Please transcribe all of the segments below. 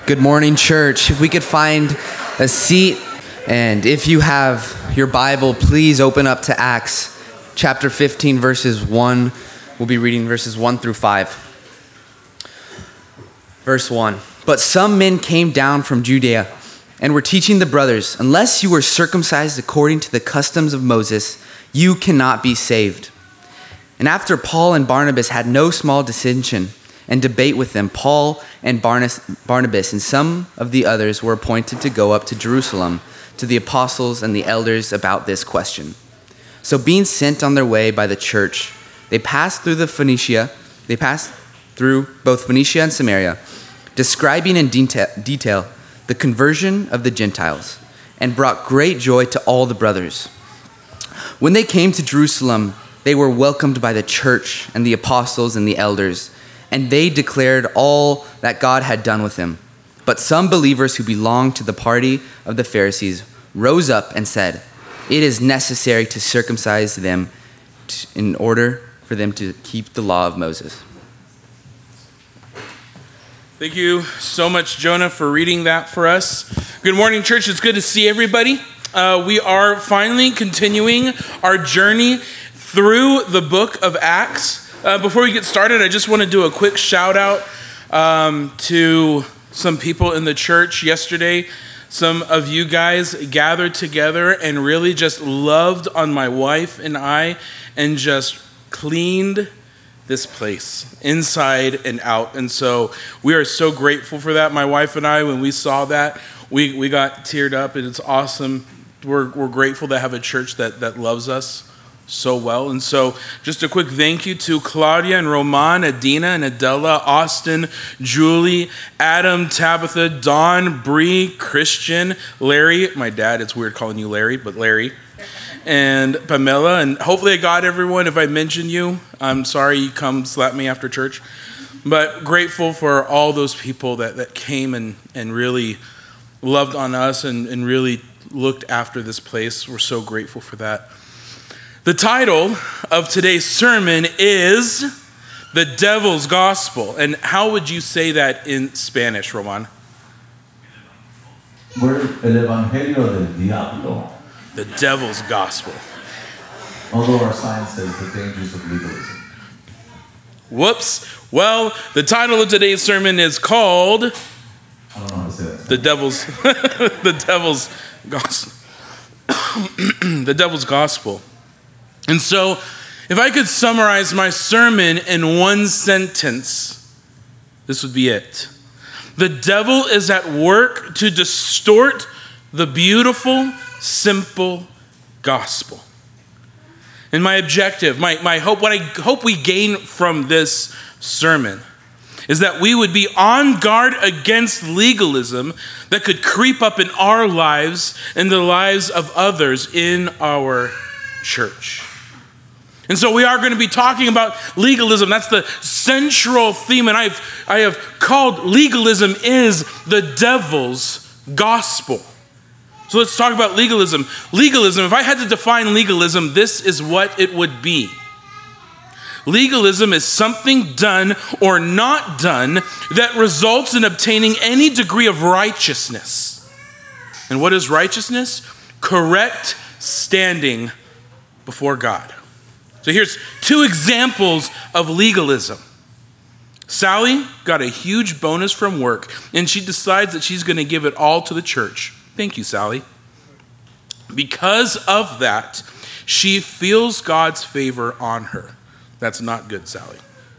Good morning, church. If we could find a seat, and if you have your Bible, please open up to Acts chapter 15, verses 1. We'll be reading verses 1 through 5. Verse 1. But some men came down from Judea and were teaching the brothers, unless you were circumcised according to the customs of Moses, you cannot be saved. And after Paul and Barnabas had no small dissension and debate with them, Paul and Barnabas and some of the others were appointed to go up to Jerusalem to the apostles and the elders about this question. So being sent on their way by the church, they passed through both Phoenicia and Samaria, describing in detail the conversion of the Gentiles, and brought great joy to all the brothers. When they came to Jerusalem, they were welcomed by the church and the apostles and the elders, and they declared all that God had done with them. But some believers who belonged to the party of the Pharisees rose up and said, "It is necessary to circumcise them in order for them to keep the law of Moses." Thank you so much, Jonah, for reading that for us. Good morning, church. It's good to see everybody. We are finally continuing our journey through the book of Acts. Before we get started, I just want to do a quick shout out to some people in the church yesterday. Some of you guys gathered together and really just loved on my wife and I and just cleaned this place inside and out. And so we are so grateful for that. My wife and I, when we saw that, we got teared up, and it's awesome. We're grateful to have a church that loves us so well. And so just a quick thank you to Claudia and Roman, Adina and Adela, Austin, Julie, Adam, Tabitha, Dawn, Bree, Christian, Larry, my dad, it's weird calling you Larry, but Larry, and Pamela. And hopefully I got everyone. If I mentioned you, I'm sorry, you come slap me after church. But grateful for all those people that came and really loved on us and really looked after this place. We're so grateful for that. The title of today's sermon is The Devil's Gospel. And how would you say that in Spanish, Roman? El Evangelio del Diablo. The Devil's Gospel. Although our science says the dangers of legalism. Whoops. Well, the title of today's sermon is called I don't know how to say that. The Devil's Gospel. The Devil's Gospel. And so, if I could summarize my sermon in one sentence, this would be it. The devil is at work to distort the beautiful, simple gospel. And my objective, my hope, what I hope we gain from this sermon is that we would be on guard against legalism that could creep up in our lives and the lives of others in our church. And so we are going to be talking about legalism. That's the central theme, and I have called legalism is the devil's gospel. So let's talk about legalism. Legalism, if I had to define legalism, this is what it would be. Legalism is something done or not done that results in obtaining any degree of righteousness. And what is righteousness? Correct standing before God. So here's two examples of legalism. Sally got a huge bonus from work, and she decides that she's going to give it all to the church. Thank you, Sally. Because of that, she feels God's favor on her. That's not good, Sally.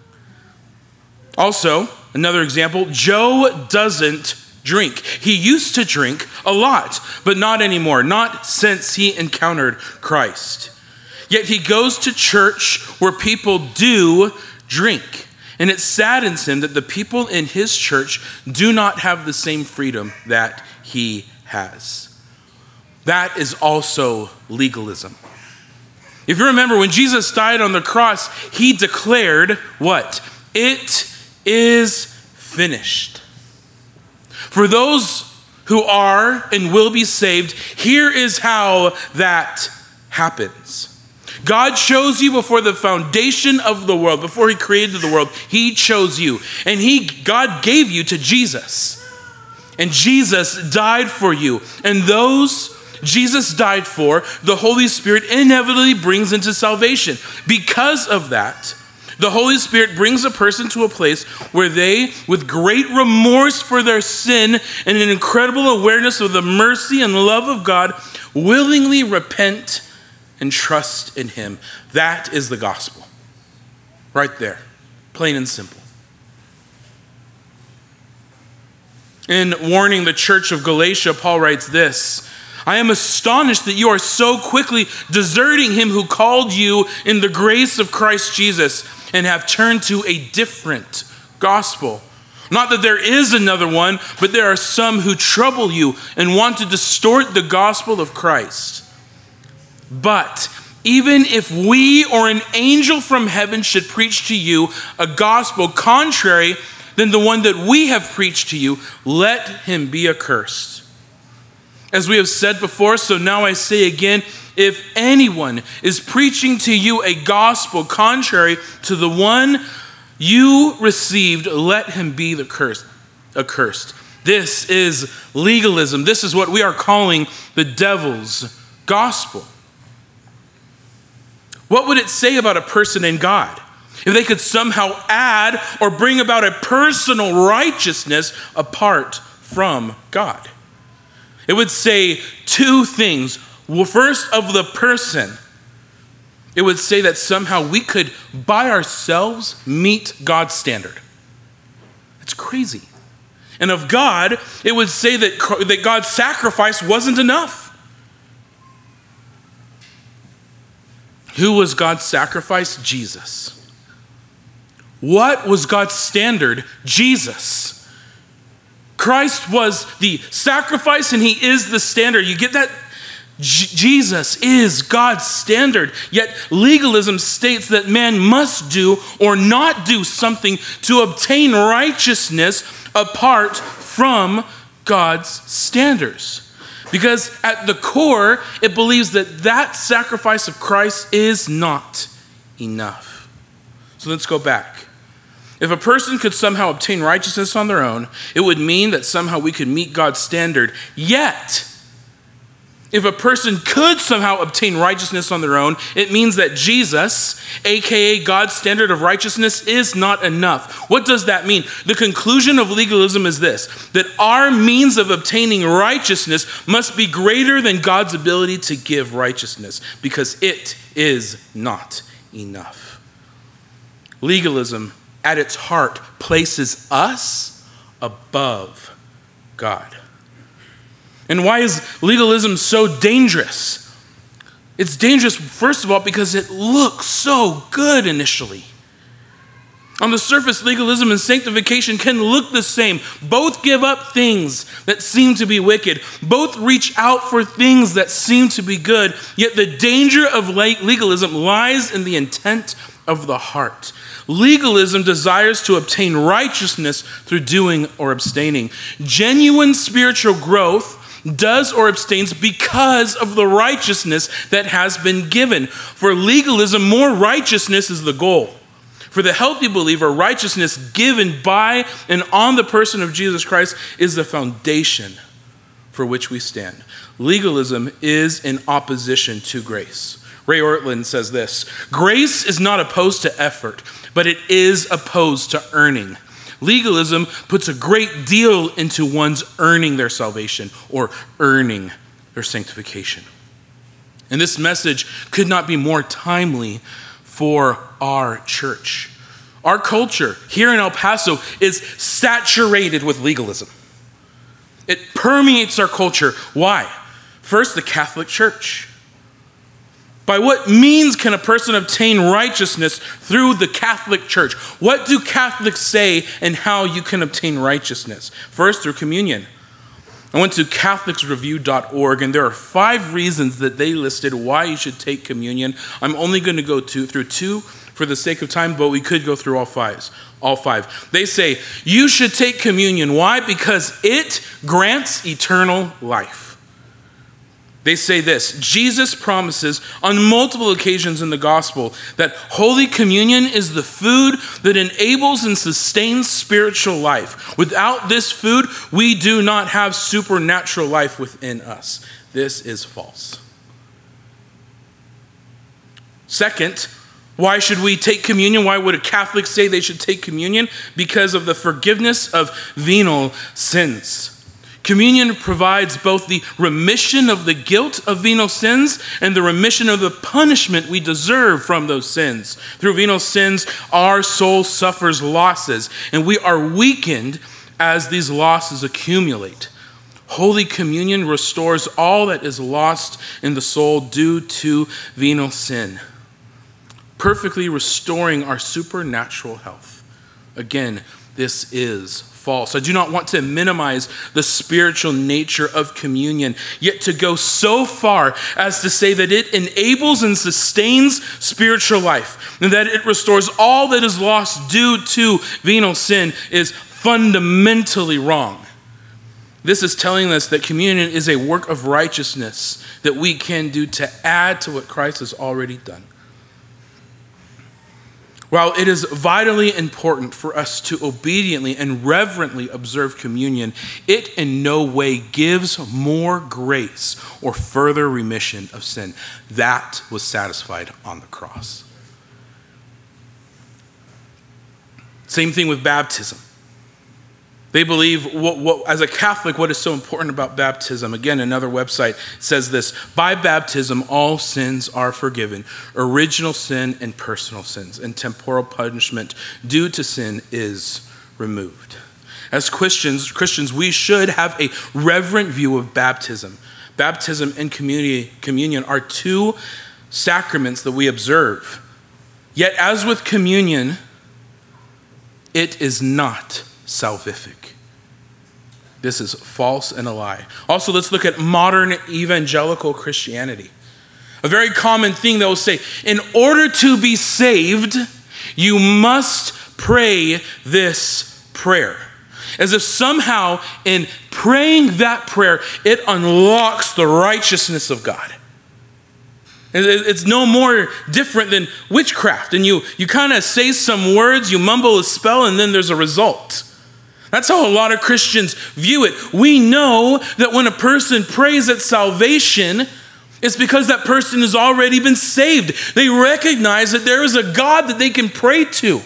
Also, another example, Joe doesn't drink. He used to drink a lot, but not anymore, not since he encountered Christ. Yet he goes to church where people do drink. And it saddens him that the people in his church do not have the same freedom that he has. That is also legalism. If you remember, when Jesus died on the cross, he declared what? It is finished. For those who are and will be saved, here is how that happens. God chose you before the foundation of the world. Before he created the world, he chose you. And God gave you to Jesus. And Jesus died for you. And those Jesus died for, the Holy Spirit inevitably brings into salvation. Because of that, the Holy Spirit brings a person to a place where they, with great remorse for their sin and an incredible awareness of the mercy and love of God, willingly repent and trust in him. That is the gospel. Right there. Plain and simple. In warning the church of Galatia, Paul writes this: I am astonished that you are so quickly deserting him who called you in the grace of Christ Jesus and have turned to a different gospel. Not that there is another one, but there are some who trouble you and want to distort the gospel of Christ. But even if we or an angel from heaven should preach to you a gospel contrary than the one that we have preached to you, let him be accursed. As we have said before, so now I say again, if anyone is preaching to you a gospel contrary to the one you received, let him be accursed. This is legalism. This is what we are calling the devil's gospel. What would it say about a person in God if they could somehow add or bring about a personal righteousness apart from God? It would say two things. Well, first, of the person, it would say that somehow we could, by ourselves, meet God's standard. That's crazy. And of God, it would say that God's sacrifice wasn't enough. Who was God's sacrifice? Jesus. What was God's standard? Jesus. Christ was the sacrifice and he is the standard. You get that? Jesus is God's standard. Yet legalism states that man must do or not do something to obtain righteousness apart from God's standards. Because at the core, it believes that sacrifice of Christ is not enough. So let's go back. If a person could somehow obtain righteousness on their own, it would mean that somehow we could meet God's standard. Yet, if a person could somehow obtain righteousness on their own, it means that Jesus, aka God's standard of righteousness, is not enough. What does that mean? The conclusion of legalism is this: that our means of obtaining righteousness must be greater than God's ability to give righteousness, because it is not enough. Legalism, at its heart, places us above God. And why is legalism so dangerous? It's dangerous, first of all, because it looks so good initially. On the surface, legalism and sanctification can look the same. Both give up things that seem to be wicked. Both reach out for things that seem to be good. Yet the danger of legalism lies in the intent of the heart. Legalism desires to obtain righteousness through doing or abstaining. Genuine spiritual growth does or abstains because of the righteousness that has been given. For legalism, more righteousness is the goal. For the healthy believer, righteousness given by and on the person of Jesus Christ is the foundation for which we stand. Legalism is in opposition to grace. Ray Ortlund says this: grace is not opposed to effort, but it is opposed to earning. Legalism puts a great deal into one's earning their salvation or earning their sanctification. And this message could not be more timely for our church. Our culture here in El Paso is saturated with legalism. It permeates our culture. Why? First, the Catholic Church. By what means can a person obtain righteousness through the Catholic Church? What do Catholics say and how you can obtain righteousness? First, through communion. I went to catholicsreview.org, and there are 5 reasons that they listed why you should take communion. I'm only going to go through 2 for the sake of time, but we could go through all 5. They say, you should take communion. Why? Because it grants eternal life. They say this: Jesus promises on multiple occasions in the gospel that Holy Communion is the food that enables and sustains spiritual life. Without this food, we do not have supernatural life within us. This is false. Second, why should we take communion? Why would a Catholic say they should take communion? Because of the forgiveness of venial sins. Communion provides both the remission of the guilt of venial sins and the remission of the punishment we deserve from those sins. Through venial sins, our soul suffers losses, and we are weakened as these losses accumulate. Holy Communion restores all that is lost in the soul due to venial sin, perfectly restoring our supernatural health. Again, this is false. I do not want to minimize the spiritual nature of communion, yet to go so far as to say that it enables and sustains spiritual life and that it restores all that is lost due to venial sin is fundamentally wrong. This is telling us that communion is a work of righteousness that we can do to add to what Christ has already done. While it is vitally important for us to obediently and reverently observe communion, it in no way gives more grace or further remission of sin. That was satisfied on the cross. Same thing with baptism. They believe, as a Catholic, what is so important about baptism? Again, another website says this: by baptism, all sins are forgiven, original sin and personal sins, and temporal punishment due to sin is removed. As Christians, we should have a reverent view of baptism. Baptism and communion are two sacraments that we observe. Yet, as with communion, it is not salvific. This is false and a lie. Also, let's look at modern evangelical Christianity. A very common thing that will say, in order to be saved, you must pray this prayer. As if somehow in praying that prayer, it unlocks the righteousness of God. It's no more different than witchcraft. And you kind of say some words, you mumble a spell, and then there's a result. That's how a lot of Christians view it. We know that when a person prays at salvation, it's because that person has already been saved. They recognize that there is a God that they can pray to.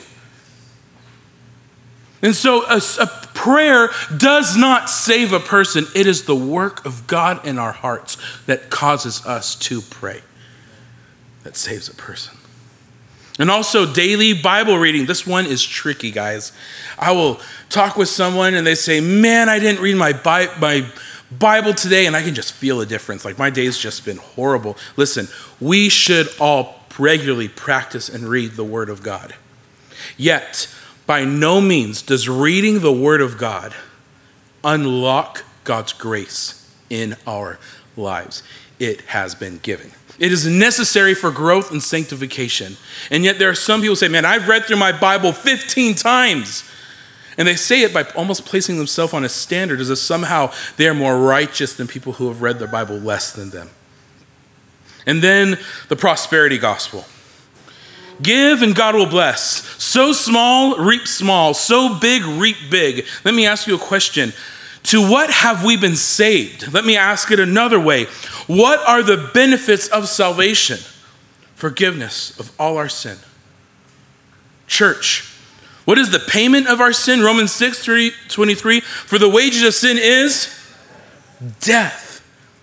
And so a prayer does not save a person. It is the work of God in our hearts that causes us to pray, that saves a person. And also daily Bible reading. This one is tricky, guys. I will talk with someone and they say, man, I didn't read my Bible today, and I can just feel a difference. Like, my day's just been horrible. Listen, we should all regularly practice and read the Word of God. Yet, by no means does reading the Word of God unlock God's grace in our lives. It has been given. It is necessary for growth and sanctification. And yet there are some people who say, man, I've read through my Bible 15 times. And they say it by almost placing themselves on a standard as if somehow they are more righteous than people who have read their Bible less than them. And then the prosperity gospel. Give and God will bless. Sow small, reap small. Sow big, reap big. Let me ask you a question. To what have we been saved? Let me ask it another way. What are the benefits of salvation? Forgiveness of all our sin. Church, what is the payment of our sin? Romans 6:23. For the wages of sin is death.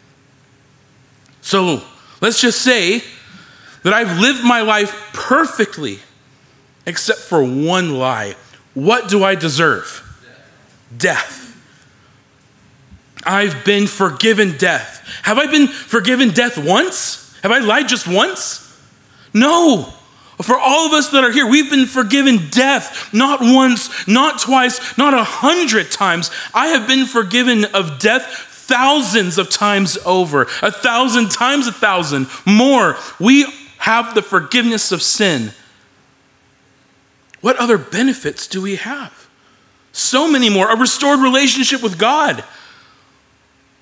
So let's just say that I've lived my life perfectly, except for one lie. What do I deserve? Death. I've been forgiven death. Have I been forgiven death once? Have I lied just once? No. For all of us that are here, we've been forgiven death, not once, not twice, not 100 times. I have been forgiven of death thousands of times over, 1,000 times 1,000 more. We have the forgiveness of sin. What other benefits do we have? So many more. A restored relationship with God.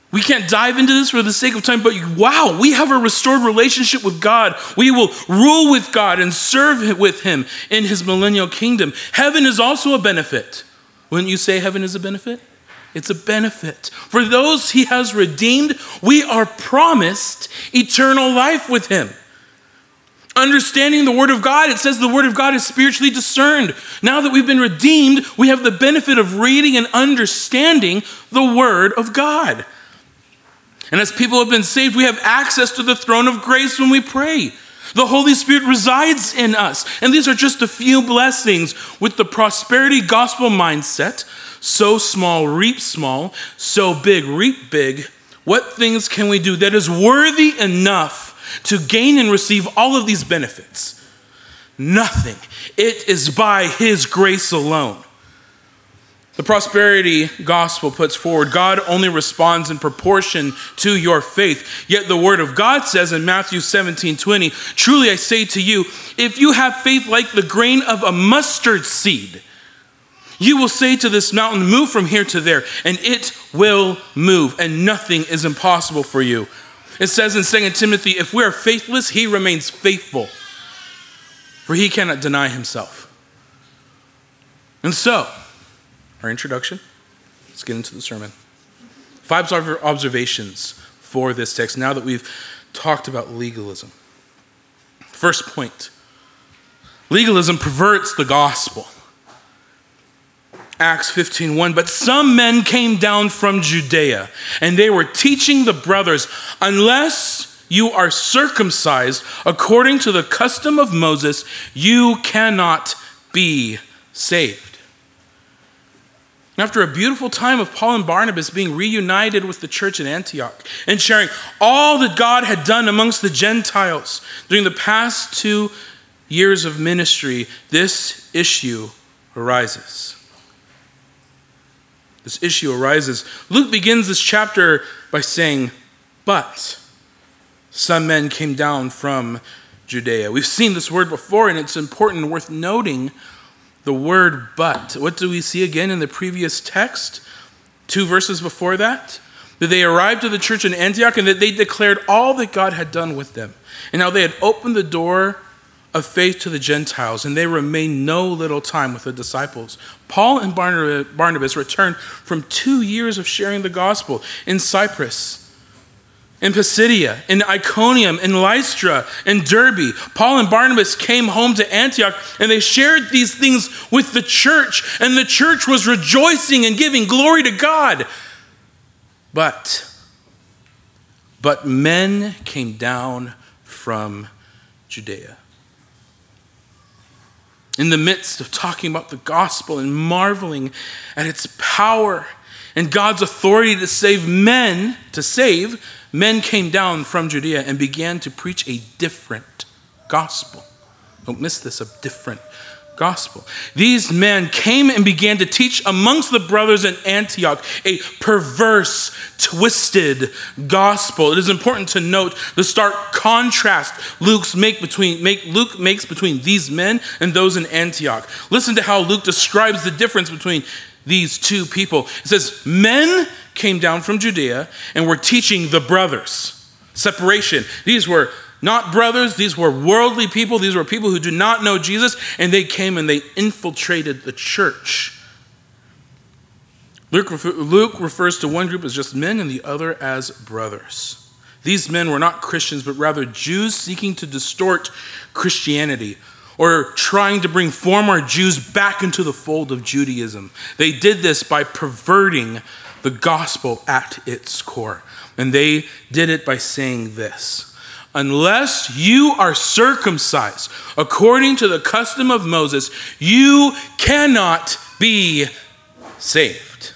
We can't dive into this for the sake of time, but wow, we have a restored relationship with God. We will rule with God and serve with him in his millennial kingdom. Heaven is also a benefit. Wouldn't you say heaven is a benefit? It's a benefit. For those he has redeemed, we are promised eternal life with him. Understanding the word of God, it says the word of God is spiritually discerned. Now that we've been redeemed, we have the benefit of reading and understanding the word of God. And as people have been saved, we have access to the throne of grace when we pray. The Holy Spirit resides in us. And these are just a few blessings with the prosperity gospel mindset. So small, reap small. So big, reap big. What things can we do that is worthy enough to gain and receive all of these benefits? Nothing. It is by his grace alone. The prosperity gospel puts forward, God only responds in proportion to your faith. Yet the word of God says in Matthew 17:20, truly I say to you, if you have faith like the grain of a mustard seed, you will say to this mountain, move from here to there, and it will move, and nothing is impossible for you. It says in 2 Timothy, if we are faithless, he remains faithful, for he cannot deny himself. And so, our introduction, let's get into the sermon. 5 observations for this text now that we've talked about legalism. First point, legalism perverts the gospel. Acts 15:1, but some men came down from Judea, and they were teaching the brothers, unless you are circumcised according to the custom of Moses, you cannot be saved. After a beautiful time of Paul and Barnabas being reunited with the church in Antioch and sharing all that God had done amongst the Gentiles during the past 2 years of ministry, this issue arises. Luke begins this chapter by saying, but some men came down from Judea. We've seen this word before, and it's important and worth noting. The word but. What do we see again in the previous text? 2 verses before that. That they arrived to the church in Antioch and that they declared all that God had done with them. And how they had opened the door of faith to the Gentiles, and they remained no little time with the disciples. Paul and Barnabas returned from 2 years of sharing the gospel in Cyprus, in Pisidia, in Iconium, in Lystra, in Derbe. Paul and Barnabas came home to Antioch and they shared these things with the church, and the church was rejoicing and giving glory to God. But men came down from Judea. In the midst of talking about the gospel and marveling at its power and God's authority to save, men came down from Judea and began to preach a different gospel. Don't miss this, a different gospel. These men came and began to teach amongst the brothers in Antioch a perverse, twisted gospel. It is important to note the stark contrast Luke makes between these men and those in Antioch. Listen to how Luke describes the difference between these two people. It says, men came down from Judea and were teaching the brothers. Separation. These were not brothers, these were worldly people, these were people who do not know Jesus, and they came and they infiltrated the church. Luke refers to one group as just men and the other as brothers. These men were not Christians, but rather Jews seeking to distort Christianity, or trying to bring former Jews back into the fold of Judaism. They did this by perverting the gospel at its core. And they did it by saying this: unless you are circumcised according to the custom of Moses, you cannot be saved.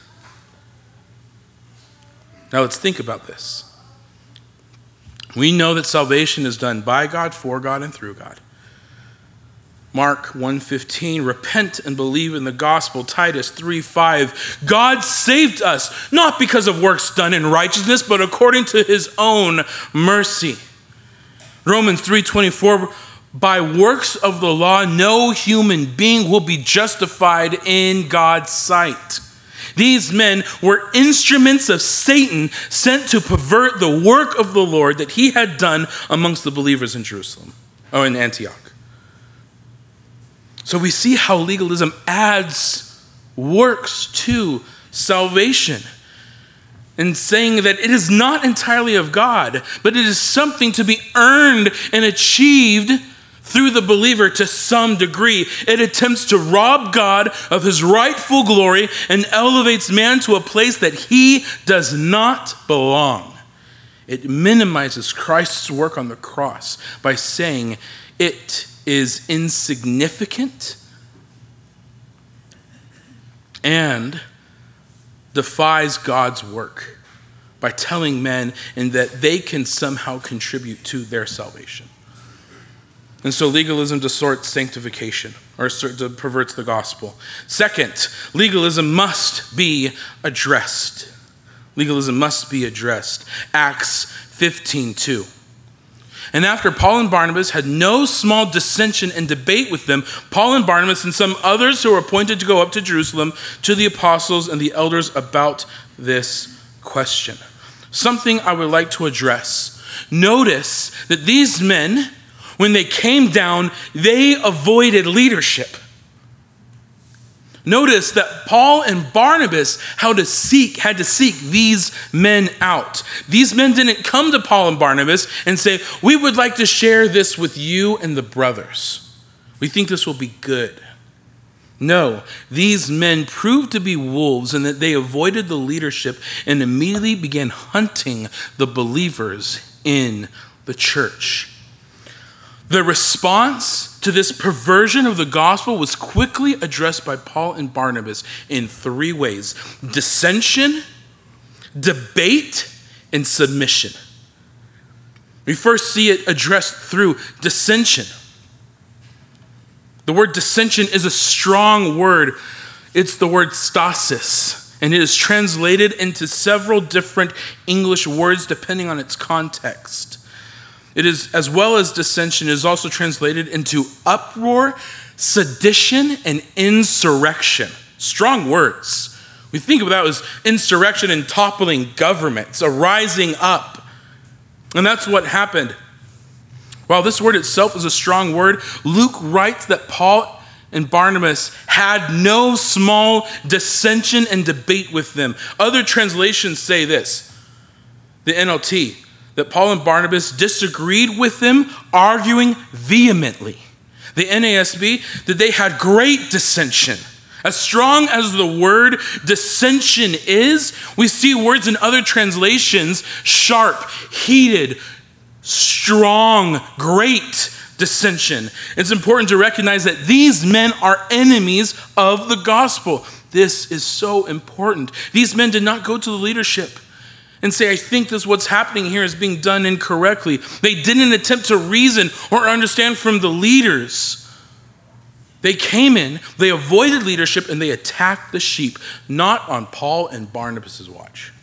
Now let's think about this. We know that salvation is done by God, for God, and through God. Mark 1:15, repent and believe in the gospel. Titus 3:5, God saved us, not because of works done in righteousness, but according to his own mercy. Romans 3:24, by works of the law, no human being will be justified in God's sight. These men were instruments of Satan sent to pervert the work of the Lord that he had done amongst the believers in Jerusalem, or in Antioch. So we see how legalism adds works to salvation, and saying that it is not entirely of God, but it is something to be earned and achieved through the believer to some degree. It attempts to rob God of his rightful glory and elevates man to a place that he does not belong. It minimizes Christ's work on the cross by saying it is insignificant and defies God's work by telling men and that they can somehow contribute to their salvation. And so legalism distorts sanctification, or perverts the gospel. Second, legalism must be addressed. Legalism must be addressed. Acts 15:2. And after Paul and Barnabas had no small dissension and debate with them, Paul and Barnabas and some others who were appointed to go up to Jerusalem to the apostles and the elders about this question. Something I would like to address. Notice that these men, when they came down, they avoided leadership. Notice that Paul and Barnabas had to seek these men out. These men didn't come to Paul and Barnabas and say, "We would like to share this with you and the brothers. We think this will be good." No, these men proved to be wolves in that they avoided the leadership and immediately began hunting the believers in the church. The response to this perversion of the gospel was quickly addressed by Paul and Barnabas in three ways: dissension, debate, and submission. We first see it addressed through dissension. The word dissension is a strong word. It's the word stasis, and it is translated into several different English words depending on its context. It is, as well as dissension, is also translated into uproar, sedition, and insurrection. Strong words. We think of that as insurrection and toppling governments, a rising up. And that's what happened. While this word itself is a strong word, Luke writes that Paul and Barnabas had no small dissension and debate with them. Other translations say this, the NLT, that Paul and Barnabas disagreed with them, arguing vehemently. The NASB, that they had great dissension. As strong as the word dissension is, we see words in other translations: sharp, heated, strong, great dissension. It's important to recognize that these men are enemies of the gospel. This is so important. These men did not go to the leadership and say, "I think this what's happening here is being done incorrectly." They didn't attempt to reason or understand from the leaders. They came in, they avoided leadership, and they attacked the sheep, not on Paul and Barnabas' watch.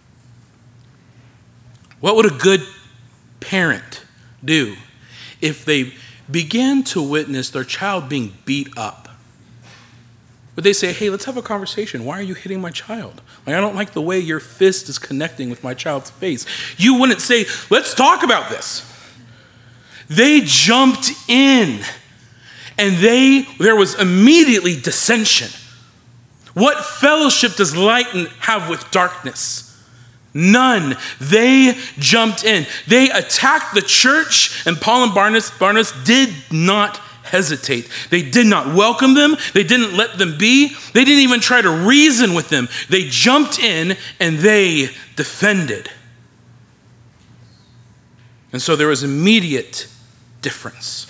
What would a good parent do if they began to witness their child being beat up? Would they say, "Hey, let's have a conversation. Why are you hitting my child? I don't like the way your fist is connecting with my child's face." You wouldn't say, "Let's talk about this." They jumped in, and there was immediately dissension. What fellowship does light have with darkness? None. They jumped in. They attacked the church, and Paul and Barnabas did not hesitate. They did not welcome them. They didn't let them be. They didn't even try to reason with them. They jumped in and they defended. And so there was immediate difference.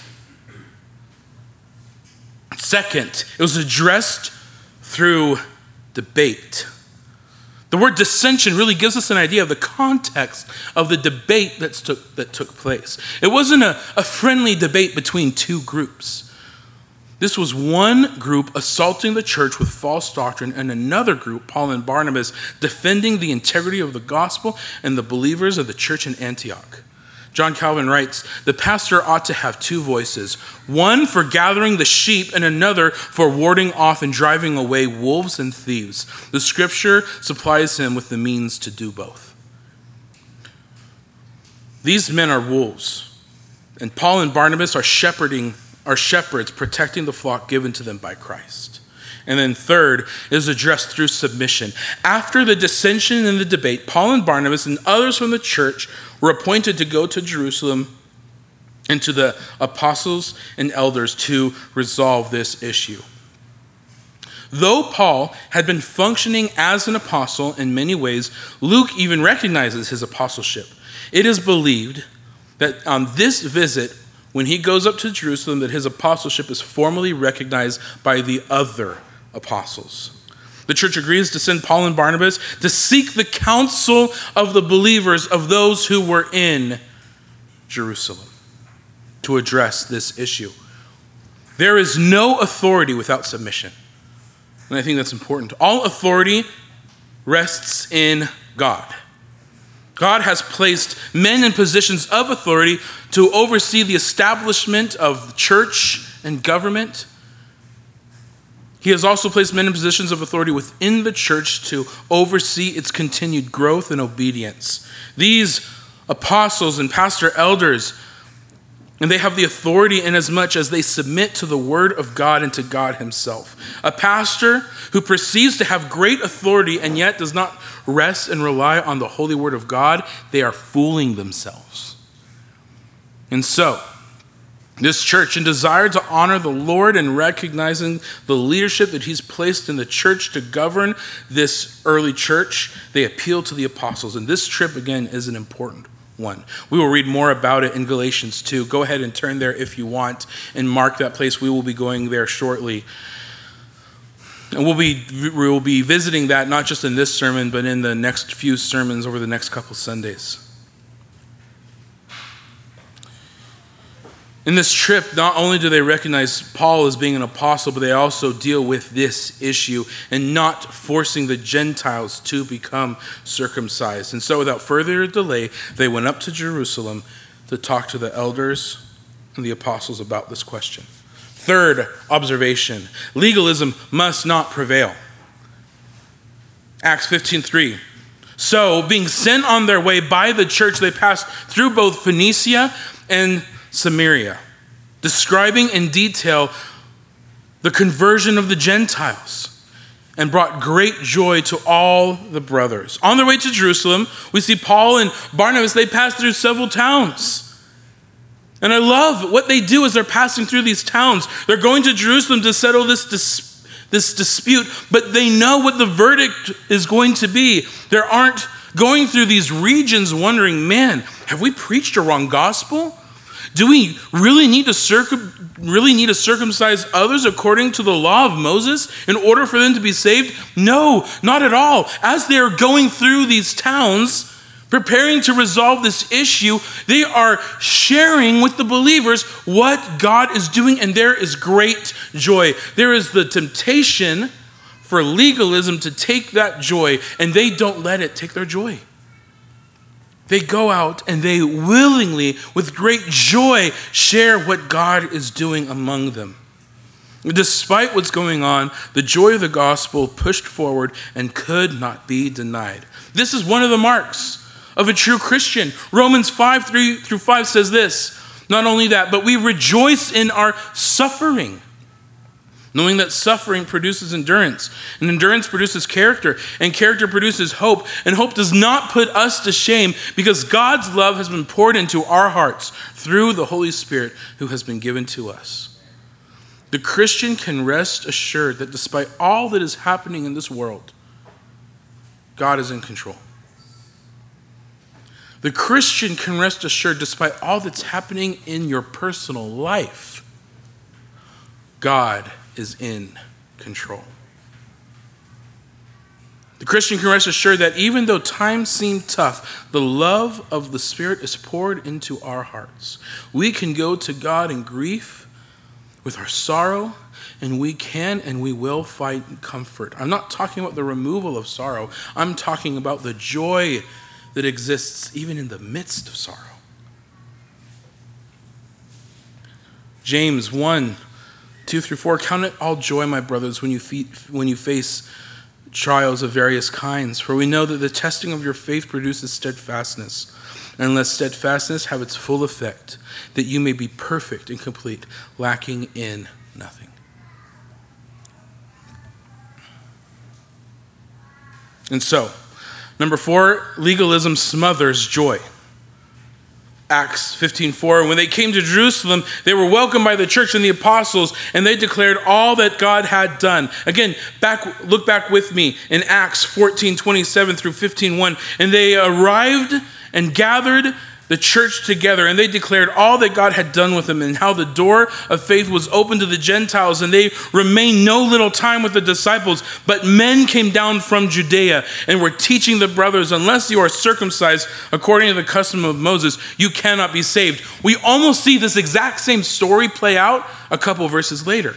Second, it was addressed through debate. The word dissension really gives us an idea of the context of the debate that took place. It wasn't a friendly debate between two groups. This was one group assaulting the church with false doctrine, and another group, Paul and Barnabas, defending the integrity of the gospel and the believers of the church in Antioch. John Calvin writes, "The pastor ought to have two voices, one for gathering the sheep and another for warding off and driving away wolves and thieves. The scripture supplies him with the means to do both." These men are wolves, and Paul and Barnabas are shepherds protecting the flock given to them by Christ. And then third is addressed through submission. After the dissension and the debate, Paul and Barnabas and others from the church were appointed to go to Jerusalem and to the apostles and elders to resolve this issue. Though Paul had been functioning as an apostle in many ways, Luke even recognizes his apostleship. It is believed that on this visit, when he goes up to Jerusalem, that his apostleship is formally recognized by the other apostles. The church agrees to send Paul and Barnabas to seek the counsel of the believers, of those who were in Jerusalem, to address this issue. There is no authority without submission. And I think that's important. All authority rests in God. God has placed men in positions of authority to oversee the establishment of the church and government. He has also placed men in positions of authority within the church to oversee its continued growth and obedience. These apostles and pastor elders, and they have the authority inasmuch as they submit to the word of God and to God himself. A pastor who perceives to have great authority and yet does not rest and rely on the holy word of God, they are fooling themselves. And so, this church, in desire to honor the Lord and recognizing the leadership that he's placed in the church to govern this early church, they appeal to the apostles. And this trip, again, is an important one. We will read more about it in Galatians 2. Go ahead and turn there if you want and mark that place. We will be going there shortly. And we will be visiting that not just in this sermon, but in the next few sermons over the next couple Sundays. In this trip, not only do they recognize Paul as being an apostle, but they also deal with this issue and not forcing the Gentiles to become circumcised. And so without further delay, they went up to Jerusalem to talk to the elders and the apostles about this question. Third observation, legalism must not prevail. Acts 15:3. So, being sent on their way by the church, they passed through both Phoenicia and Samaria, describing in detail the conversion of the Gentiles, and brought great joy to all the brothers. On their way to Jerusalem, we see Paul and Barnabas, they pass through several towns. And I love what they do as they're passing through these towns. They're going to Jerusalem to settle this dispute, but they know what the verdict is going to be. They aren't going through these regions wondering, man, have we preached a wrong gospel? Do we really need to circumcise others according to the law of Moses in order for them to be saved? No, not at all. As they are going through these towns, preparing to resolve this issue, they are sharing with the believers what God is doing, and there is great joy. There is the temptation for legalism to take that joy, and they don't let it take their joy. They go out and they willingly, with great joy, share what God is doing among them. Despite what's going on, the joy of the gospel pushed forward and could not be denied. This is one of the marks of a true Christian. Romans 5:3-5 says this, not only that, but we rejoice in our suffering, knowing that suffering produces endurance, and endurance produces character, and character produces hope, and hope does not put us to shame because God's love has been poured into our hearts through the Holy Spirit who has been given to us. The Christian can rest assured that despite all that is happening in this world, God is in control. The Christian can rest assured despite all that's happening in your personal life, God is in control. The Christian can rest assured that even though times seem tough, the love of the Spirit is poured into our hearts. We can go to God in grief with our sorrow, and we can and we will find comfort. I'm not talking about the removal of sorrow. I'm talking about the joy that exists even in the midst of sorrow. James 1, 2 through 4, count it all joy, my brothers, when you face trials of various kinds, for we know that the testing of your faith produces steadfastness. And let steadfastness have its full effect, that you may be perfect and complete, lacking in nothing. And so, number 4, legalism smothers joy. Acts 15:4, when they came to Jerusalem, they were welcomed by the church and the apostles, and they declared all that God had done. Again, look back with me in Acts 14:27 through 15:1. And they arrived and gathered the church together, and they declared all that God had done with them, and how the door of faith was opened to the Gentiles, and they remained no little time with the disciples. But men came down from Judea and were teaching the brothers, unless you are circumcised according to the custom of Moses, you cannot be saved. We almost see this exact same story play out a couple verses later.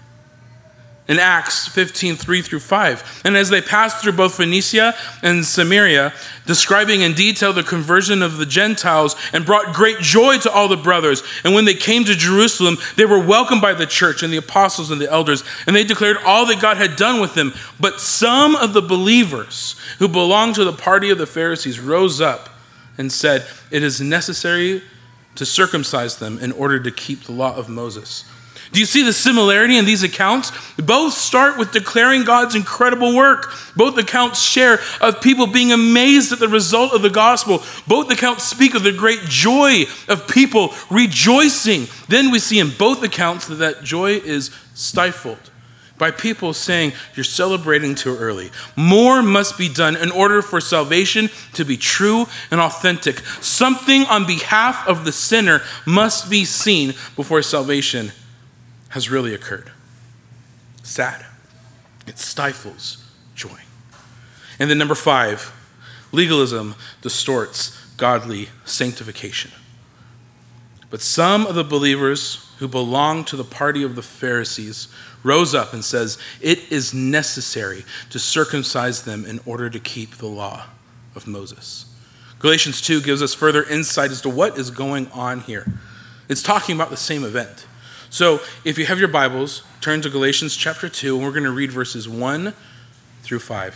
In Acts 15:3 through 5. And as they passed through both Phoenicia and Samaria, describing in detail the conversion of the Gentiles, and brought great joy to all the brothers. And when they came to Jerusalem, they were welcomed by the church and the apostles and the elders, and they declared all that God had done with them. But some of the believers who belonged to the party of the Pharisees rose up and said, it is necessary to circumcise them in order to keep the law of Moses. Do you see the similarity in these accounts? Both start with declaring God's incredible work. Both accounts share of people being amazed at the result of the gospel. Both accounts speak of the great joy of people rejoicing. Then we see in both accounts that joy is stifled by people saying, you're celebrating too early. More must be done in order for salvation to be true and authentic. Something on behalf of the sinner must be seen before salvation has really occurred. Sad. It stifles joy. And then number 5, legalism distorts godly sanctification. But some of the believers who belonged to the party of the Pharisees rose up and says, it is necessary to circumcise them in order to keep the law of Moses. Galatians 2 gives us further insight as to what is going on here. It's talking about the same event. So if you have your Bibles, turn to Galatians chapter 2, and we're going to read verses 1 through 5.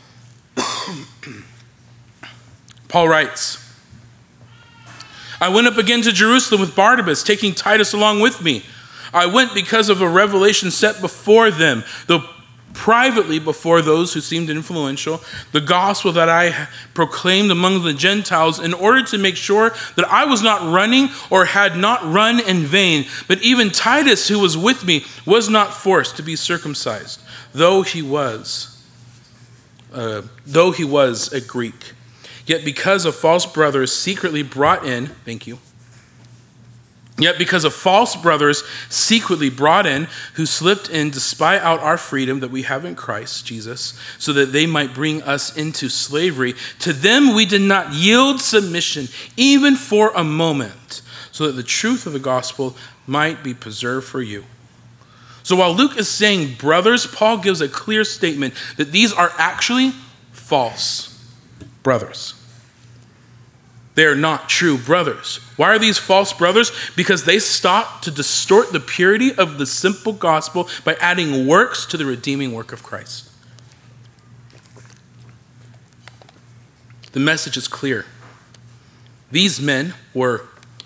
Paul writes, I went up again to Jerusalem with Barnabas, taking Titus along with me. I went because of a revelation set before them, though privately before those who seemed influential, the gospel that I proclaimed among the Gentiles, in order to make sure that I was not running or had not run in vain. But even Titus, who was with me, was not forced to be circumcised, though he was a Greek. Yet because of false brothers secretly brought in, who slipped in to spy out our freedom that we have in Christ Jesus, so that they might bring us into slavery, to them we did not yield submission, even for a moment, so that the truth of the gospel might be preserved for you. So while Luke is saying brothers, Paul gives a clear statement that these are actually false brothers. They are not true brothers. Why are these false brothers? Because they sought to distort the purity of the simple gospel by adding works to the redeeming work of Christ. The message is clear. These men were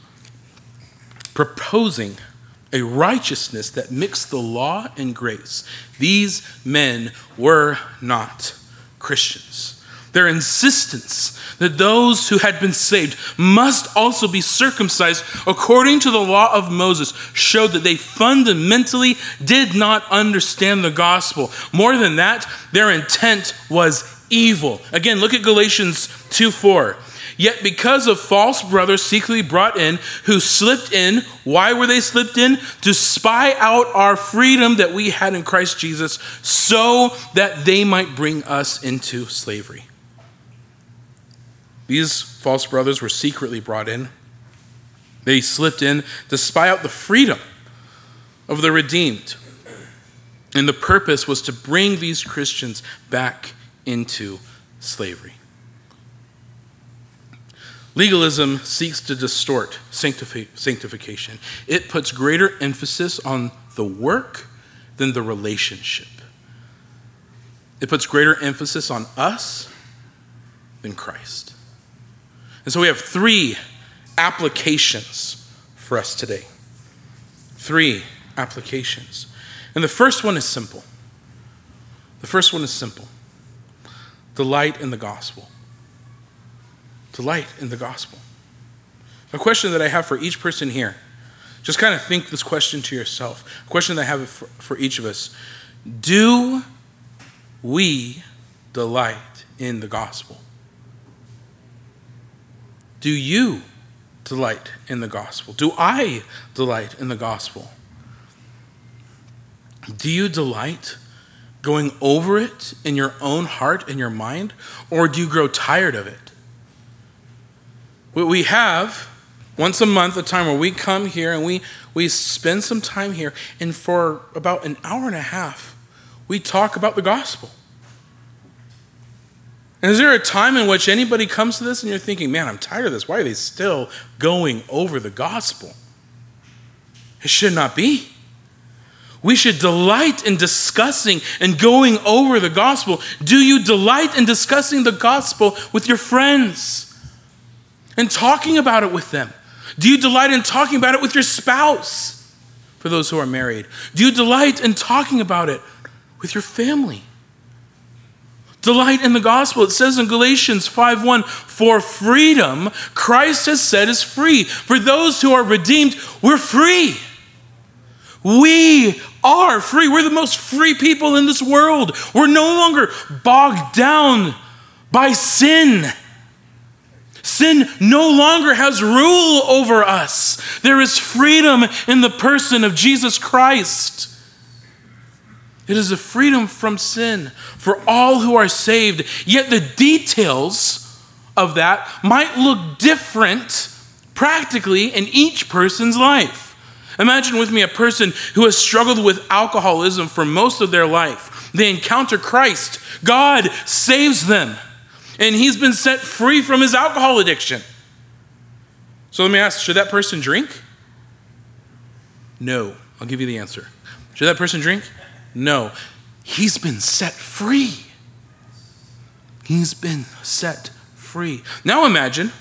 proposing a righteousness that mixed the law and grace. These men were not Christians. Their insistence that those who had been saved must also be circumcised according to the law of Moses showed that they fundamentally did not understand the gospel. More than that, their intent was evil. Again, look at Galatians 2:4. Yet because of false brothers secretly brought in, who slipped in, why were they slipped in? To spy out our freedom that we had in Christ Jesus, so that they might bring us into slavery. These false brothers were secretly brought in. They slipped in to spy out the freedom of the redeemed. And the purpose was to bring these Christians back into slavery. Legalism seeks to distort sanctification. It puts greater emphasis on the work than the relationship. It puts greater emphasis on us than Christ. And so we have 3 applications for us today. 3 applications. And the first one is simple. Delight in the gospel. Delight in the gospel. A question that I have for each person here. Just kind of think this question to yourself. A question that I have for each of us. Do we delight in the gospel? Do you delight in the gospel? Do I delight in the gospel? Do you delight going over it in your own heart and your mind? Or do you grow tired of it? We have, once a month, a time where we come here and we spend some time here, and for about an hour and a half, we talk about the gospel. And is there a time in which anybody comes to this and you're thinking, man, I'm tired of this. Why are they still going over the gospel? It should not be. We should delight in discussing and going over the gospel. Do you delight in discussing the gospel with your friends and talking about it with them? Do you delight in talking about it with your spouse, for those who are married? Do you delight in talking about it with your family? Delight in the gospel. It says in Galatians 5:1, for freedom, Christ has set us free. For those who are redeemed, we're free. We are free. We're the most free people in this world. We're no longer bogged down by sin. Sin no longer has rule over us. There is freedom in the person of Jesus Christ. It is a freedom from sin for all who are saved. Yet the details of that might look different practically in each person's life. Imagine with me a person who has struggled with alcoholism for most of their life. They encounter Christ. God saves them. And he's been set free from his alcohol addiction. So let me ask, should that person drink? No. I'll give you the answer. Should that person drink? No. He's been set free. He's been set free. Now imagine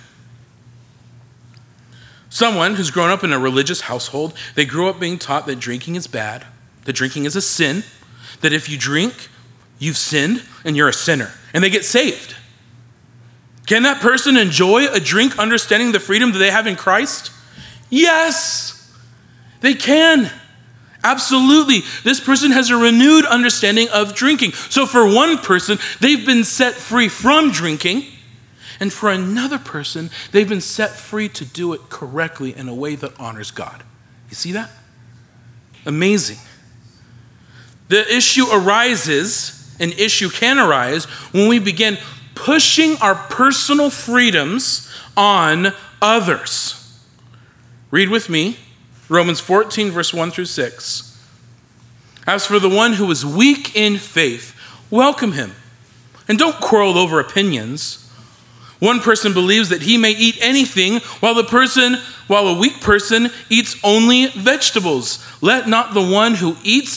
someone who's grown up in a religious household. They grew up being taught that drinking is bad, that drinking is a sin, that if you drink, you've sinned and you're a sinner. And they get saved. Can that person enjoy a drink understanding the freedom that they have in Christ? Yes, they can. Absolutely. This person has a renewed understanding of drinking. So for one person, they've been set free from drinking. And for another person, they've been set free to do it correctly in a way that honors God. You see that? Amazing. The issue arises, an issue can arise, when we begin pushing our personal freedoms on others. Read with me, Romans 14, verse 1 through 6. As for the one who is weak in faith, welcome him, and don't quarrel over opinions. One person believes that he may eat anything, while a weak person eats only vegetables. Let not the one who eats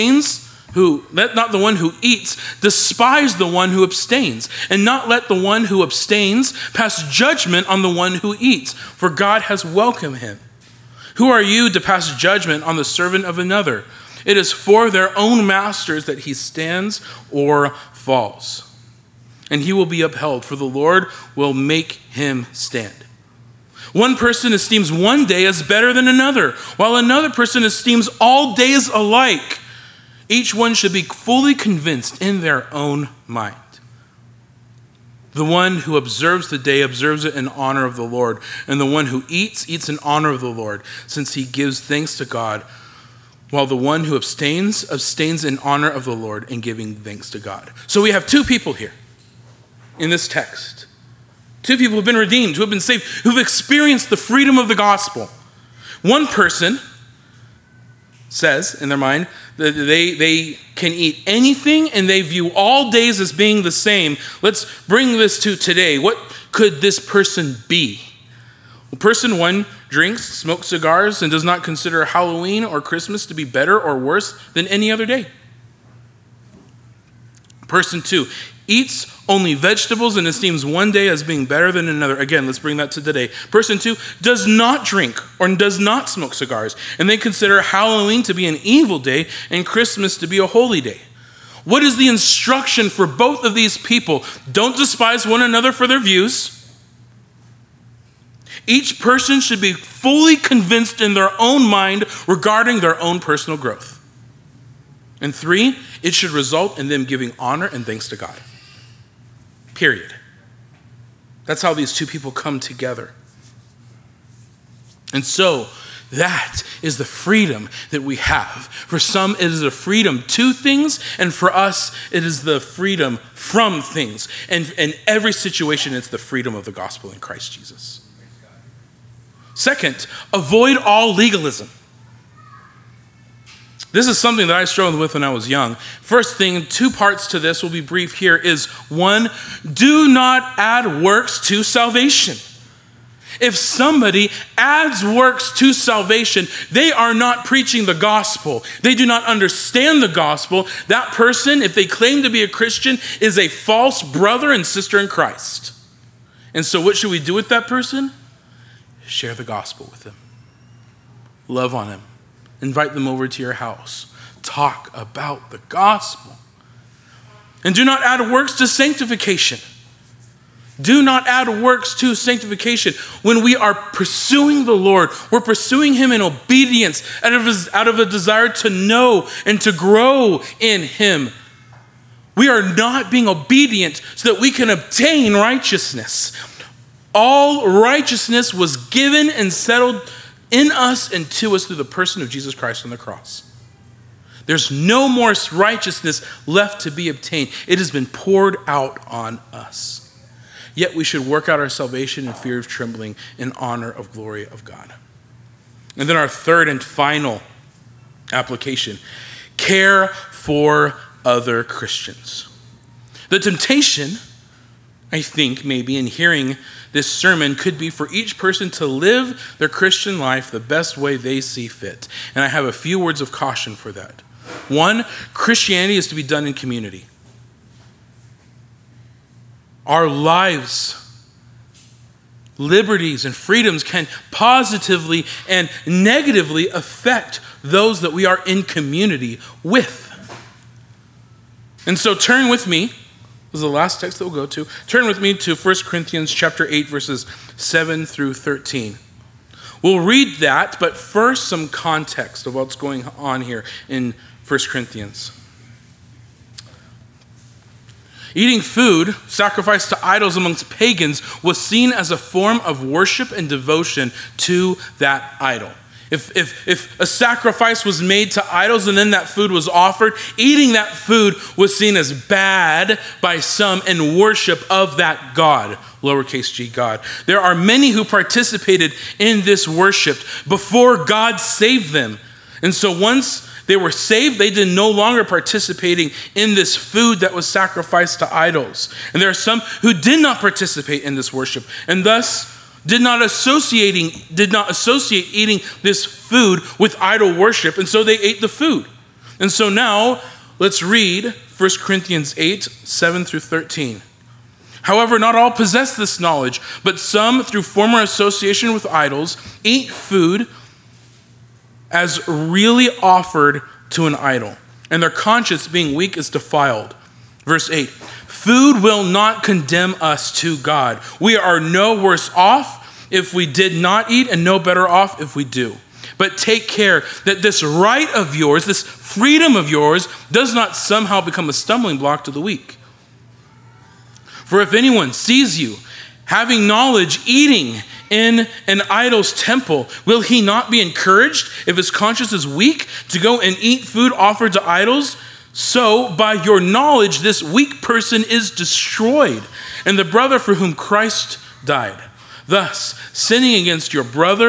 despise the one who abstains, and not let the one who abstains pass judgment on the one who eats, for God has welcomed him. Who are you to pass judgment on the servant of another? It is for their own masters that he stands or falls. And he will be upheld, for the Lord will make him stand. One person esteems one day as better than another, while another person esteems all days alike. Each one should be fully convinced in their own mind. The one who observes the day observes it in honor of the Lord, and the one who eats in honor of the Lord, since he gives thanks to God, while the one who abstains in honor of the Lord and giving thanks to God. So we have two people here in this text. Two people who have been redeemed, who have been saved, who have experienced the freedom of the gospel. One person says in their mind that they can eat anything and they view all days as being the same. Let's bring this to today. What could this person be? Well, person one drinks, smokes cigars, and does not consider Halloween or Christmas to be better or worse than any other day. Person two eats only vegetables and esteems one day as being better than another. Again, let's bring that to today. Person two does not drink or does not smoke cigars, and they consider Halloween to be an evil day and Christmas to be a holy day. What is the instruction for both of these people? Don't despise one another for their views. Each person should be fully convinced in their own mind regarding their own personal growth. And three, it should result in them giving honor and thanks to God. Period. That's how these two people come together. And so, that is the freedom that we have. For some, it is a freedom to things, and for us, it is the freedom from things. And in every situation, it's the freedom of the gospel in Christ Jesus. Second, avoid all legalism. This is something that I struggled with when I was young. First thing, two parts to this will be brief here, is one, do not add works to salvation. If somebody adds works to salvation, they are not preaching the gospel. They do not understand the gospel. That person, if they claim to be a Christian, is a false brother and sister in Christ. And so what should we do with that person? Share the gospel with them. Love on them. Invite them over to your house. Talk about the gospel. And do not add works to sanctification. Do not add works to sanctification. When we are pursuing the Lord, we're pursuing him in obedience out of a desire to know and to grow in him. We are not being obedient so that we can obtain righteousness. All righteousness was given and settled in us and to us through the person of Jesus Christ on the cross. There's no more righteousness left to be obtained. It has been poured out on us. Yet we should work out our salvation in fear of trembling in honor of glory of God. And then our third and final application, care for other Christians. The temptation, I think, maybe in hearing this sermon could be for each person to live their Christian life the best way they see fit. And I have a few words of caution for that. One, Christianity is to be done in community. Our lives, liberties, and freedoms can positively and negatively affect those that we are in community with. And so turn with me. This is the last text that we'll go to. Turn with me to 1 Corinthians chapter 8, verses 7 through 13. We'll read that, but first some context of what's going on here in 1 Corinthians. Eating food sacrificed to idols amongst pagans was seen as a form of worship and devotion to that idol. If a sacrifice was made to idols and then that food was offered, eating that food was seen as bad by some and worship of that God, lowercase g God. There are many who participated in this worship before God saved them. And so once they were saved, they did no longer participating in this food that was sacrificed to idols. And there are some who did not participate in this worship and thus did not associate eating this food with idol worship, and so they ate the food. And so now, let's read 1 Corinthians 8, 7 through 13. However, not all possess this knowledge, but some, through former association with idols, eat food as really offered to an idol, and their conscience, being weak, is defiled. Verse 8. Food will not condemn us to God. We are no worse off if we did not eat and no better off if we do. But take care that this right of yours, this freedom of yours, does not somehow become a stumbling block to the weak. For if anyone sees you having knowledge eating in an idol's temple, will he not be encouraged if his conscience is weak to go and eat food offered to idols? So, by your knowledge, this weak person is destroyed, and the brother for whom Christ died. Thus, sinning against your brother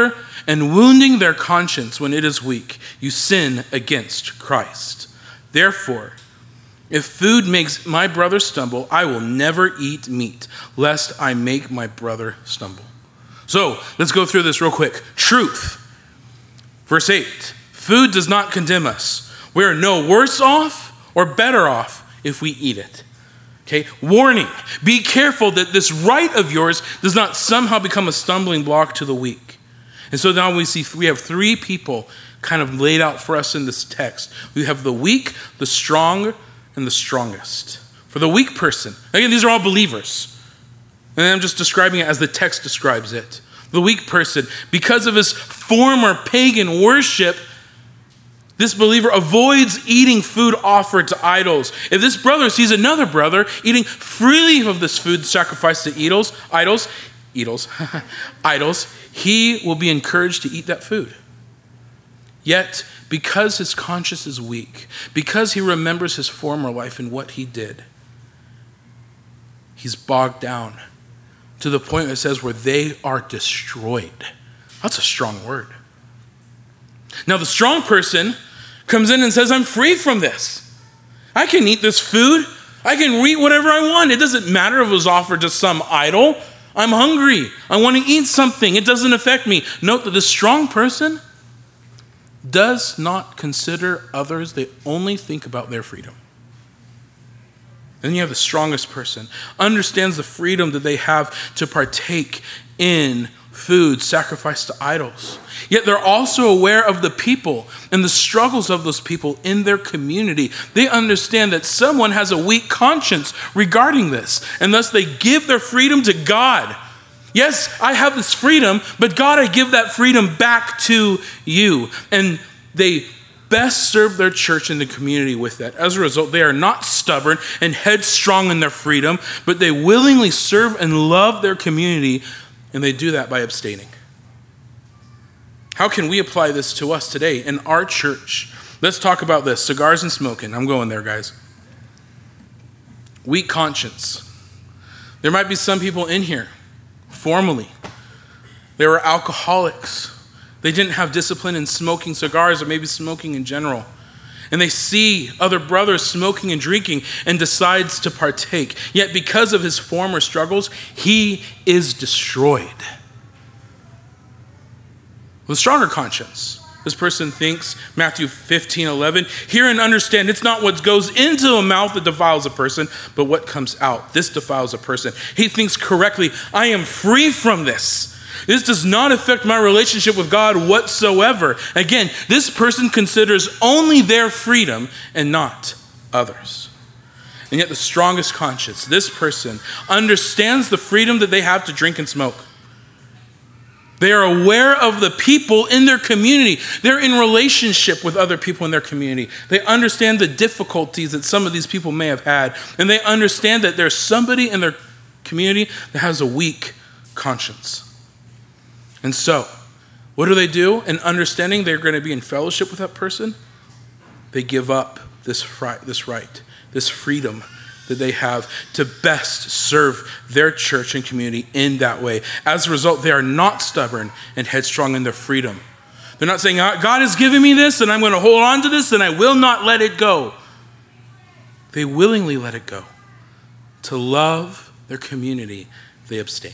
and wounding their conscience when it is weak, you sin against Christ. Therefore, if food makes my brother stumble, I will never eat meat, lest I make my brother stumble. So, let's go through this real quick. Truth. Verse 8, food does not condemn us. We are no worse off or better off if we eat it. Okay, warning, be careful that this right of yours does not somehow become a stumbling block to the weak. And so now we have three people kind of laid out for us in this text. We have the weak, the strong, and the strongest. For the weak person, again, these are all believers. And I'm just describing it as the text describes it. The weak person, because of his former pagan worship, this believer avoids eating food offered to idols. If this brother sees another brother eating freely of this food sacrificed to idols, he will be encouraged to eat that food. Yet, because his conscience is weak, because he remembers his former life and what he did, he's bogged down to the point it says where they are destroyed. That's a strong word. Now, the strong person comes in and says, I'm free from this. I can eat this food. I can eat whatever I want. It doesn't matter if it was offered to some idol. I'm hungry. I want to eat something. It doesn't affect me. Note that the strong person does not consider others. They only think about their freedom. Then you have the strongest person, understands the freedom that they have to partake in food sacrificed to idols. Yet they're also aware of the people and the struggles of those people in their community. They understand that someone has a weak conscience regarding this, and thus they give their freedom to God. Yes, I have this freedom, but God, I give that freedom back to you. And they best serve their church and the community with that. As a result, they are not stubborn and headstrong in their freedom, but they willingly serve and love their community, and they do that by abstaining. How can we apply this to us today in our church? Let's talk about this. Cigars and smoking. I'm going there, guys. Weak conscience. There might be some people in here, formerly, they were alcoholics. They didn't have discipline in smoking cigars or maybe smoking in general. And they see other brothers smoking and drinking and decides to partake. Yet because of his former struggles, he is destroyed. With a stronger conscience, this person thinks, Matthew 15:11, hear and understand, it's not what goes into a mouth that defiles a person, but what comes out. This defiles a person. He thinks correctly, I am free from this. This does not affect my relationship with God whatsoever. Again, this person considers only their freedom and not others. And yet the strongest conscience, this person understands the freedom that they have to drink and smoke. They are aware of the people in their community. They're in relationship with other people in their community. They understand the difficulties that some of these people may have had. And they understand that there's somebody in their community that has a weak conscience. And so, what do? In understanding they're going to be in fellowship with that person, they give up this right, this freedom that they have to best serve their church and community in that way. As a result, they are not stubborn and headstrong in their freedom. They're not saying, God has given me this and I'm going to hold on to this and I will not let it go. They willingly let it go. To love their community, they abstain.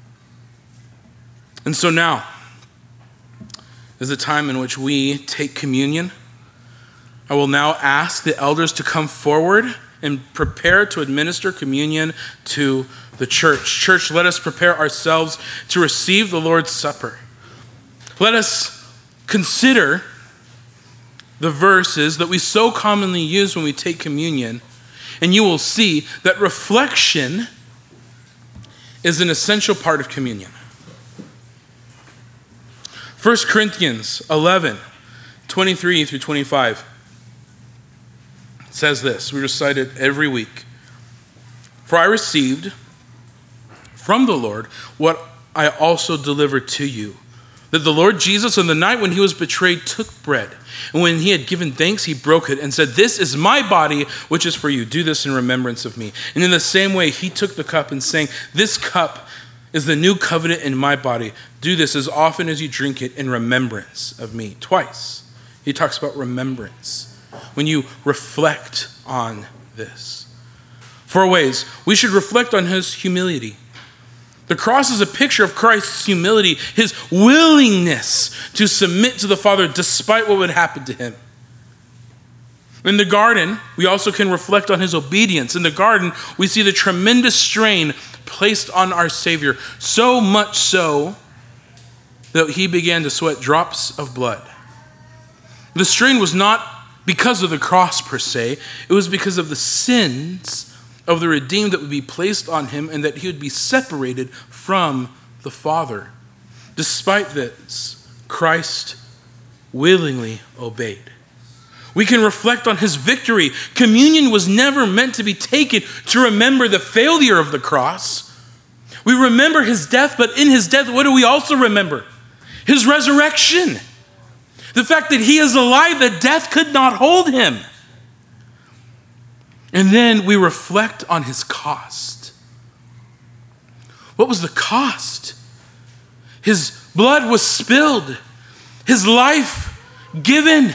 And so now is the time in which we take communion. I will now ask the elders to come forward and prepare to administer communion to the church. Church, let us prepare ourselves to receive the Lord's Supper. Let us consider the verses that we so commonly use when we take communion, and you will see that reflection is an essential part of communion. 1 Corinthians 11, 23 through 25 says this. We recite it every week. For I received from the Lord what I also delivered to you, that the Lord Jesus on the night when he was betrayed took bread. And when he had given thanks, he broke it and said, this is my body, which is for you. Do this in remembrance of me. And in the same way, he took the cup and saying, this cup is the new covenant in my body. Do this as often as you drink it in remembrance of me. Twice, he talks about remembrance. When you reflect on this. 4 ways. We should reflect on his humility. The cross is a picture of Christ's humility, his willingness to submit to the Father despite what would happen to him. In the garden, we also can reflect on his obedience. In the garden, we see the tremendous strain placed on our Savior, so much so that he began to sweat drops of blood. The strain was not because of the cross per se, it was because of the sins of the redeemed that would be placed on him and that he would be separated from the Father. Despite this, Christ willingly obeyed. We can reflect on his victory. Communion was never meant to be taken to remember the failure of the cross. We remember his death, but in his death, what do we also remember? His resurrection. The fact that he is alive, that death could not hold him. And then we reflect on his cost. What was the cost? His blood was spilled. His life given.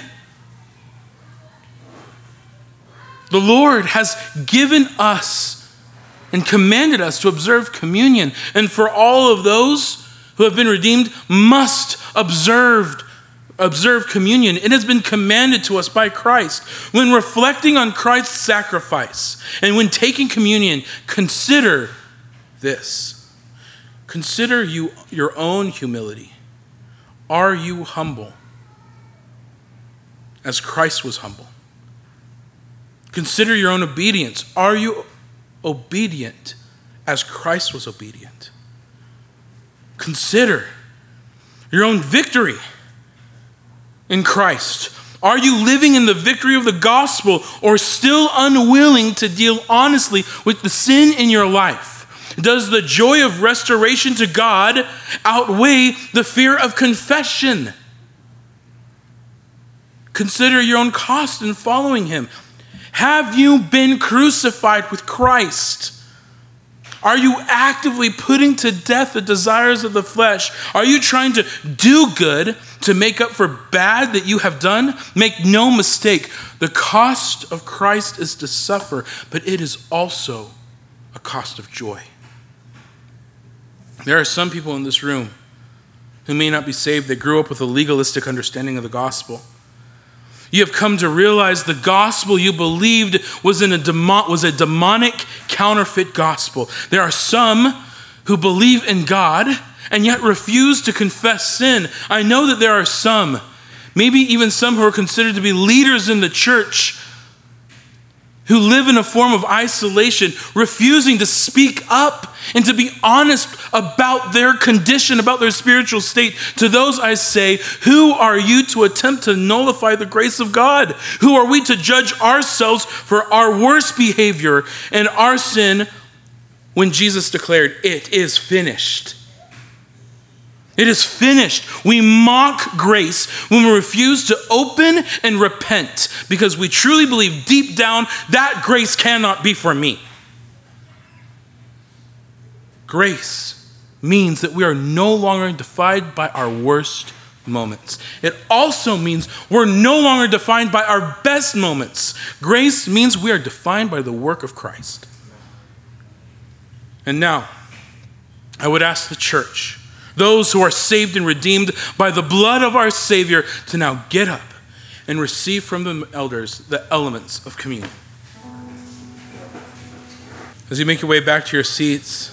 The Lord has given us and commanded us to observe communion. And for all of those who have been redeemed must observe communion. It has been commanded to us by Christ. When reflecting on Christ's sacrifice and when taking communion, consider this. Consider your own humility. Are you humble as Christ was humble? Consider your own obedience. Are you obedient as Christ was obedient? Consider your own victory in Christ. Are you living in the victory of the gospel or still unwilling to deal honestly with the sin in your life? Does the joy of restoration to God outweigh the fear of confession? Consider your own cost in following him. Have you been crucified with Christ? Are you actively putting to death the desires of the flesh? Are you trying to do good to make up for bad that you have done? Make no mistake, the cost of Christ is to suffer, but it is also a cost of joy. There are some people in this room who may not be saved that grew up with a legalistic understanding of the gospel. You have come to realize the gospel you believed was a demonic counterfeit gospel. There are some who believe in God and yet refuse to confess sin. I know that there are some, maybe even some who are considered to be leaders in the church, who live in a form of isolation, refusing to speak up and to be honest about their condition, about their spiritual state. To those I say, who are you to attempt to nullify the grace of God? Who are we to judge ourselves for our worst behavior and our sin when Jesus declared, "It is finished"? It is finished. We mock grace when we refuse to open and repent because we truly believe deep down that grace cannot be for me. Grace means that we are no longer defined by our worst moments. It also means we're no longer defined by our best moments. Grace means we are defined by the work of Christ. And now, I would ask the church, those who are saved and redeemed by the blood of our Savior, to now get up and receive from the elders the elements of communion. As you make your way back to your seats,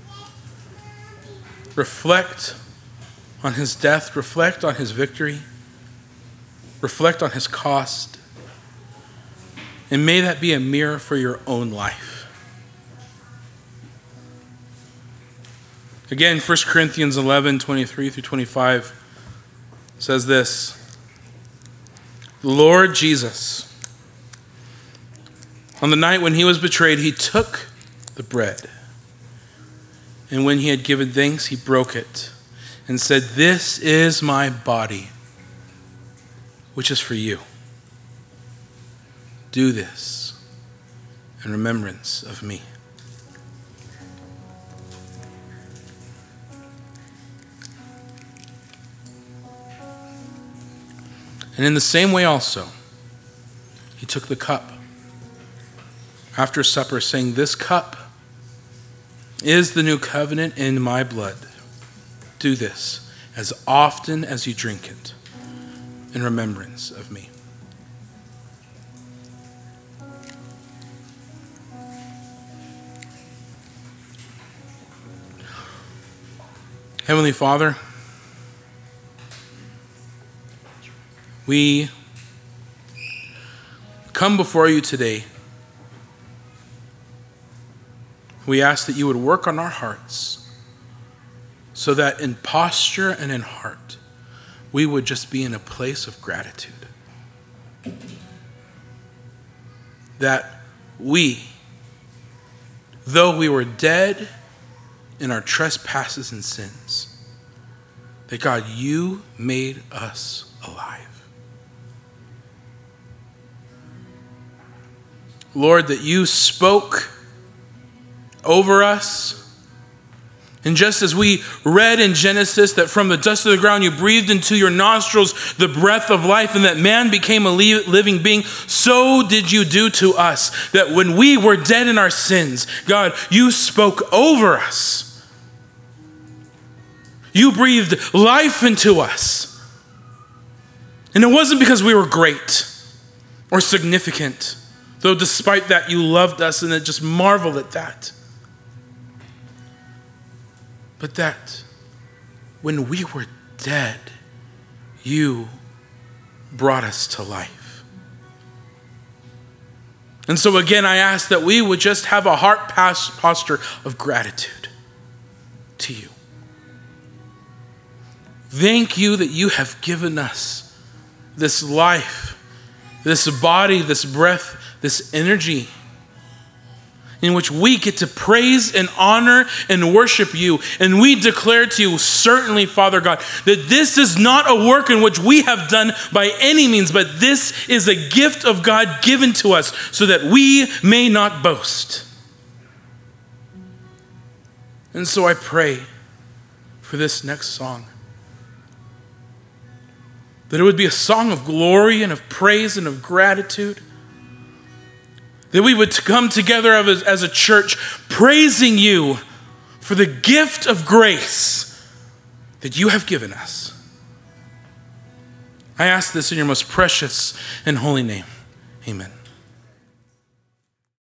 reflect on his death, reflect on his victory, reflect on his cost, and may that be a mirror for your own life. Again, 1 Corinthians 11, 23 through 25 says this: the Lord Jesus, on the night when he was betrayed, he took the bread. And when he had given thanks, he broke it and said, "This is my body, which is for you. Do this in remembrance of me." And in the same way also, he took the cup after supper, saying, "This cup is the new covenant in my blood. Do this as often as you drink it in remembrance of me." Heavenly Father, we come before you today. We ask that you would work on our hearts so that in posture and in heart, we would just be in a place of gratitude. That we, though we were dead in our trespasses and sins, that God, you made us alive. Lord, that you spoke over us. And just as we read in Genesis that from the dust of the ground you breathed into your nostrils the breath of life and that man became a living being, so did you do to us. That when we were dead in our sins, God, you spoke over us. You breathed life into us. And it wasn't because we were great or significant, though despite that you loved us and I just marveled at that. But that when we were dead, you brought us to life. And so again, I ask that we would just have a heart posture of gratitude to you. Thank you that you have given us this life, this body, this breath, this energy in which we get to praise and honor and worship you. And we declare to you, certainly, Father God, that this is not a work in which we have done by any means, but this is a gift of God given to us so that we may not boast. And so I pray for this next song, that it would be a song of glory and of praise and of gratitude. That we would come together as a church praising you for the gift of grace that you have given us. I ask this in your most precious and holy name. Amen.